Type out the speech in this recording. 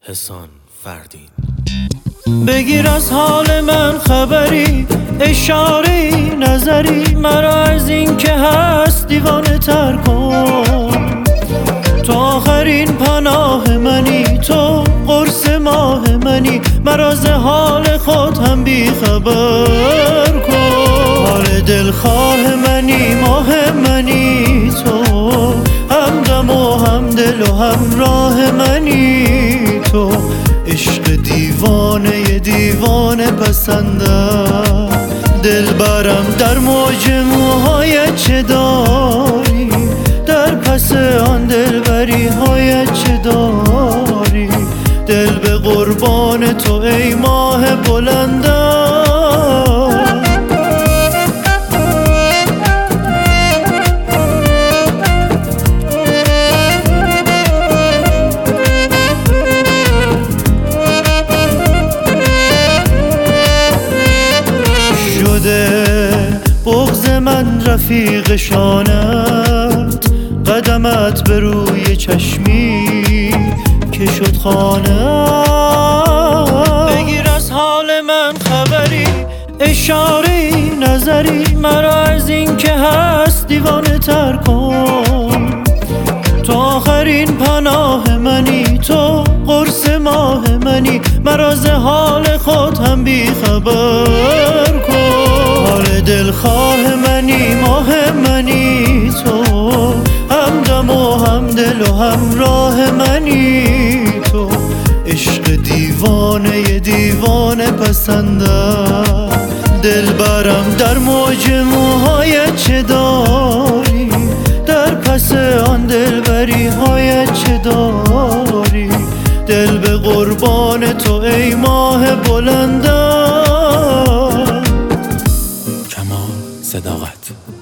احسان فردین. بگیر از حال من خبری، اشاره نظری، مرا از این که هست دیوانه تر کن. تو آخرین پناه منی، تو قرص ماه منی، مرا ز حال خود هم بی خبر کن. حال دلخواه منی، ماه منی، تو همدم و همدل و همراه منی. تو عشق دیوانه دیوانه پسندم، دلبرم در موج موهایت چه داری، در پس آن دلبری هایت چه داری. دل به قربان تو ای ماه بلندم. بغض من رفیق شانت، قدمت به روی چشمی که شد خانه. بگیر از حال من خبری، اشاره نظری، مرا از این که هست دیوانه تر کن. تو آخرین پناه منی، تو قرص ماه منی، مرا ز حال خود هم بی خبر کن. حال دلخواه منی، ماه منی، تو همدم و همدل و همراه منی. تو عشق دیوانه دیوانه پسندم، دلبرم در موج موهایت چه داری، در پس آن دلبری هایت چه داری. دل به قربان تو ای ماه بلندم. کمال صداقت.